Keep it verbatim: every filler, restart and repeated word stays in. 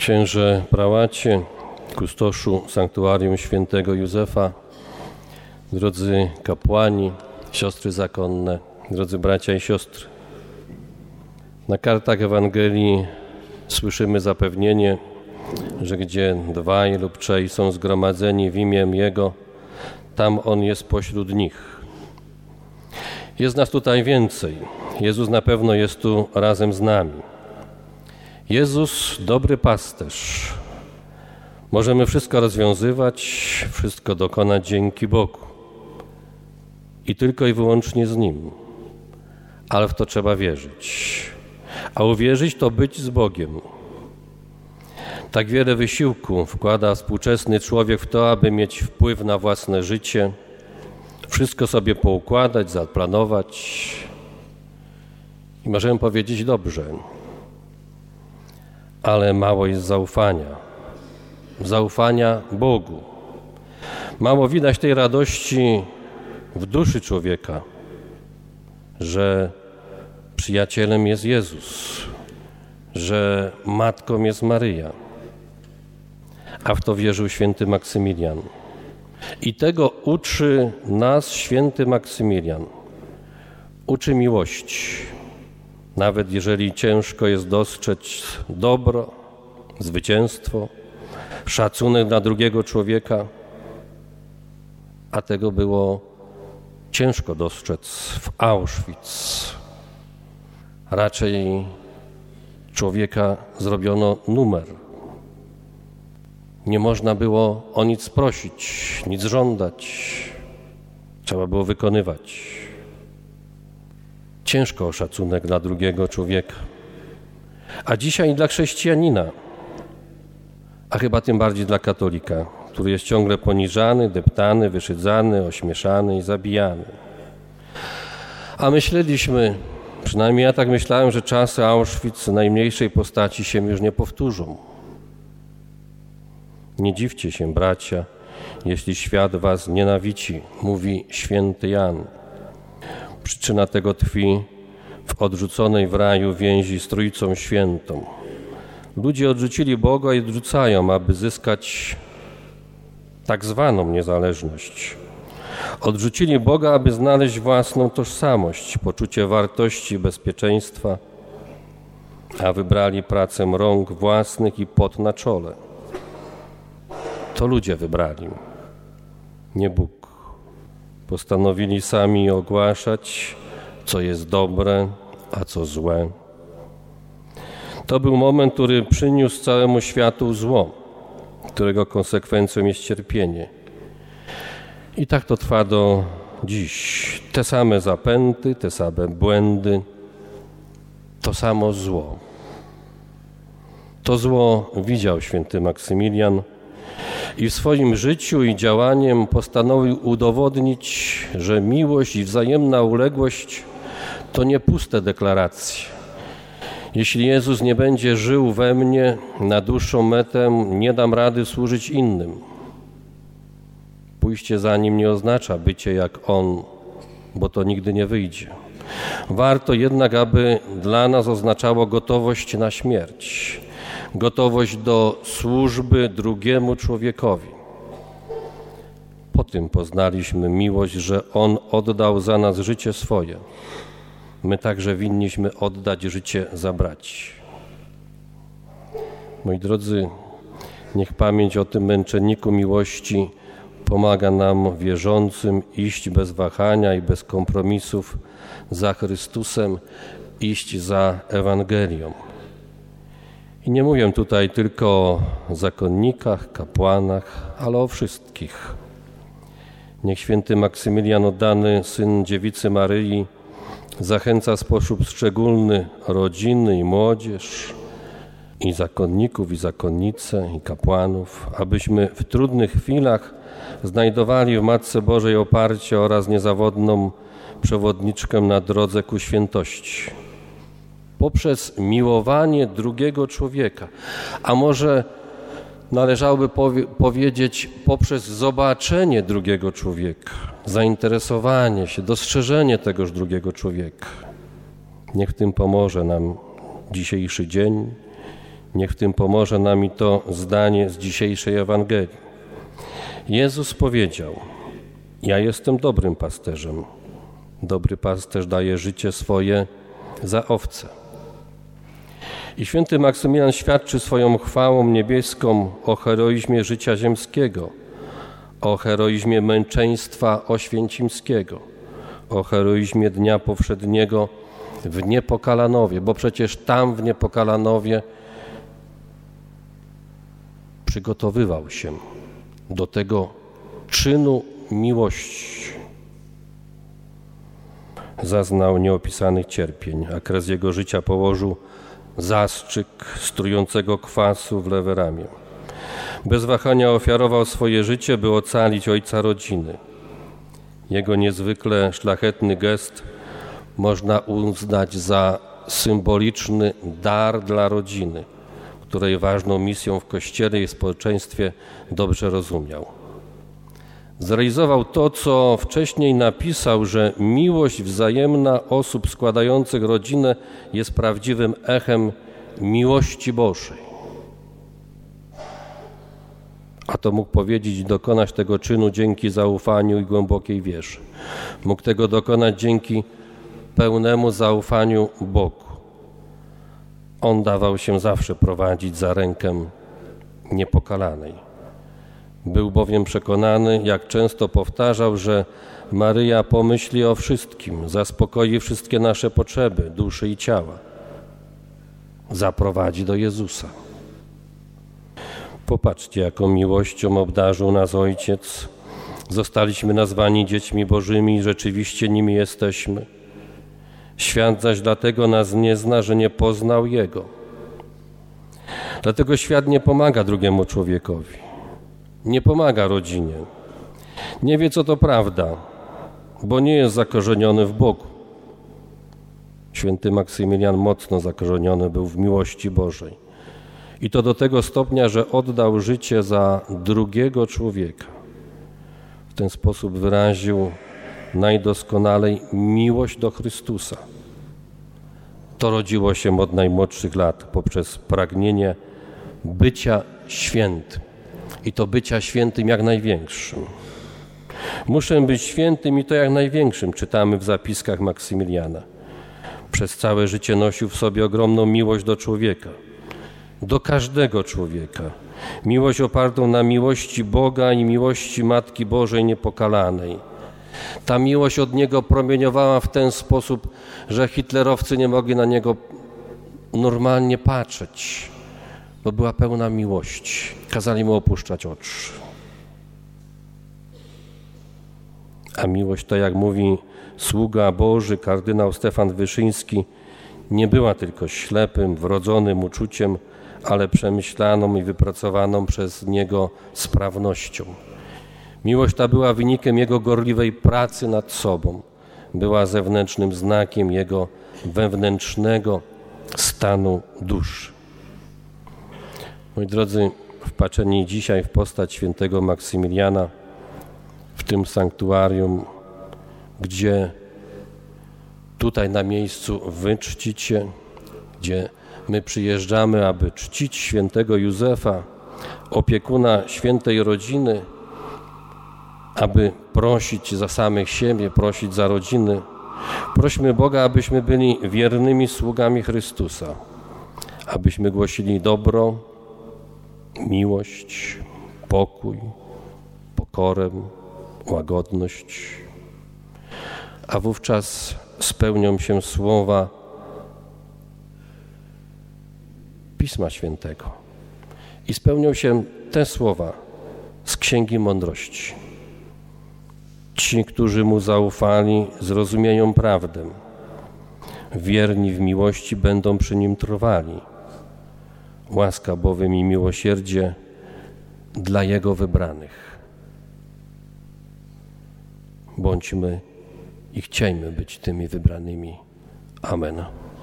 Księże prałacie, kustoszu sanktuarium świętego Józefa, drodzy kapłani, siostry zakonne, drodzy bracia i siostry. Na kartach Ewangelii słyszymy zapewnienie, że gdzie dwaj lub trzej są zgromadzeni w imię Jego, tam On jest pośród nich. Jest nas tutaj więcej. Jezus na pewno jest tu razem z nami. Jezus, dobry pasterz. Możemy wszystko rozwiązywać, wszystko dokonać dzięki Bogu. I tylko i wyłącznie z Nim. Ale w to trzeba wierzyć. A uwierzyć to być z Bogiem. Tak wiele wysiłku wkłada współczesny człowiek w to, aby mieć wpływ na własne życie, wszystko sobie poukładać, zaplanować. I możemy powiedzieć dobrze, ale mało jest zaufania. Zaufania Bogu. Mało widać tej radości w duszy człowieka, że przyjacielem jest Jezus, że matką jest Maryja. A w to wierzył święty Maksymilian. I tego uczy nas święty Maksymilian. Uczy miłości. Nawet jeżeli ciężko jest dostrzec dobro, zwycięstwo, szacunek dla drugiego człowieka, a tego było ciężko dostrzec w Auschwitz. Raczej człowieka zrobiono numer. Nie można było o nic prosić, nic żądać. Trzeba było wykonywać. Ciężko o szacunek dla drugiego człowieka. A dzisiaj dla chrześcijanina, a chyba tym bardziej dla katolika, który jest ciągle poniżany, deptany, wyszydzany, ośmieszany i zabijany. A myśleliśmy, przynajmniej ja tak myślałem, że czasy Auschwitz najmniejszej postaci się już nie powtórzą. Nie dziwcie się, bracia, jeśli świat was nienawidzi, mówi święty Jan. Przyczyna tego tkwi w odrzuconej w raju więzi z Trójcą Świętą. Ludzie odrzucili Boga i odrzucają, aby zyskać tak zwaną niezależność. Odrzucili Boga, aby znaleźć własną tożsamość, poczucie wartości, bezpieczeństwa, a wybrali pracę rąk własnych i pot na czole. To ludzie wybrali, nie Bóg. Postanowili sami ogłaszać, co jest dobre, a co złe. To był moment, który przyniósł całemu światu zło, którego konsekwencją jest cierpienie. I tak to trwa do dziś. Te same zapęty, te same błędy, to samo zło. To zło widział święty Maksymilian i w swoim życiu i działaniem postanowił udowodnić, że miłość i wzajemna uległość to nie puste deklaracje. Jeśli Jezus nie będzie żył we mnie, na dłuższą metę nie dam rady służyć innym. Pójście za Nim nie oznacza bycie jak On, bo to nigdy nie wyjdzie. Warto jednak, aby dla nas oznaczało gotowość na śmierć, gotowość do służby drugiemu człowiekowi. Po tym poznaliśmy miłość, że On oddał za nas życie swoje. My także winniśmy oddać życie za braci. Moi drodzy, niech pamięć o tym męczenniku miłości pomaga nam wierzącym iść bez wahania i bez kompromisów za Chrystusem, iść za Ewangelią. I nie mówię tutaj tylko o zakonnikach, kapłanach, ale o wszystkich. Niech święty Maksymilian, oddany syn dziewicy Maryi, zachęca w sposób szczególny rodziny i młodzież, i zakonników, i zakonnice, i kapłanów, abyśmy w trudnych chwilach znajdowali w Matce Bożej oparcie oraz niezawodną przewodniczkę na drodze ku świętości. Poprzez miłowanie drugiego człowieka, a może należałoby powie- powiedzieć poprzez zobaczenie drugiego człowieka, zainteresowanie się, dostrzeżenie tegoż drugiego człowieka. Niech w tym pomoże nam dzisiejszy dzień, Niech w tym pomoże nam i to zdanie z dzisiejszej Ewangelii. Jezus powiedział: ja jestem dobrym pasterzem. Dobry pasterz daje życie swoje za owce. I święty Maksymilian świadczy swoją chwałą niebieską o heroizmie życia ziemskiego, o heroizmie męczeństwa oświęcimskiego, o heroizmie dnia powszedniego w Niepokalanowie, bo przecież tam w Niepokalanowie przygotowywał się do tego czynu miłości. Zaznał nieopisanych cierpień, a kres jego życia położył zastrzyk strującego kwasu w lewe ramię. Bez wahania ofiarował swoje życie, by ocalić ojca rodziny. Jego niezwykle szlachetny gest można uznać za symboliczny dar dla rodziny, której ważną misją w Kościele i społeczeństwie dobrze rozumiał. Zrealizował to, co wcześniej napisał, że miłość wzajemna osób składających rodzinę jest prawdziwym echem miłości Bożej. A to mógł powiedzieć i dokonać tego czynu dzięki zaufaniu i głębokiej wierze. Mógł tego dokonać dzięki pełnemu zaufaniu Bogu. On dawał się zawsze prowadzić za rękę Niepokalanej. Był bowiem przekonany, jak często powtarzał, że Maryja pomyśli o wszystkim, zaspokoi wszystkie nasze potrzeby duszy i ciała, zaprowadzi do Jezusa. Popatrzcie, jaką miłością obdarzył nas Ojciec. Zostaliśmy nazwani dziećmi Bożymi i rzeczywiście nimi jesteśmy. Świat zaś dlatego nas nie zna, że nie poznał Jego. Dlatego świat nie pomaga drugiemu człowiekowi. Nie pomaga rodzinie. Nie wie, co to prawda, bo nie jest zakorzeniony w Bogu. Święty Maksymilian mocno zakorzeniony był w miłości Bożej. I to do tego stopnia, że oddał życie za drugiego człowieka. W ten sposób wyraził najdoskonalej miłość do Chrystusa. To rodziło się od najmłodszych lat poprzez pragnienie bycia świętym. I to bycia świętym jak największym. Muszę być świętym i to jak największym, czytamy w zapiskach Maksymiliana. Przez całe życie nosił w sobie ogromną miłość do człowieka. Do każdego człowieka. Miłość opartą na miłości Boga i miłości Matki Bożej Niepokalanej. Ta miłość od niego promieniowała w ten sposób, że hitlerowcy nie mogli na niego normalnie patrzeć, bo była pełna miłości. Kazali mu opuszczać oczy. A miłość, to jak mówi sługa Boży, kardynał Stefan Wyszyński, nie była tylko ślepym, wrodzonym uczuciem, ale przemyślaną i wypracowaną przez niego sprawnością. Miłość ta była wynikiem jego gorliwej pracy nad sobą. Była zewnętrznym znakiem jego wewnętrznego stanu duszy. Moi drodzy, wpatrzeni dzisiaj w postać świętego Maksymiliana, w tym sanktuarium, gdzie tutaj na miejscu wy czcicie, gdzie my przyjeżdżamy, aby czcić świętego Józefa, opiekuna świętej rodziny, aby prosić za samych siebie, prosić za rodziny. Prośmy Boga, abyśmy byli wiernymi sługami Chrystusa, abyśmy głosili dobro, miłość, pokój, pokorę, łagodność, a wówczas spełnią się słowa Pisma Świętego i spełnią się te słowa z Księgi Mądrości. Ci, którzy Mu zaufali, zrozumieją prawdę. Wierni w miłości będą przy Nim trwali. Łaska bowiem i miłosierdzie dla Jego wybranych. Bądźmy i chciejmy być tymi wybranymi. Amen.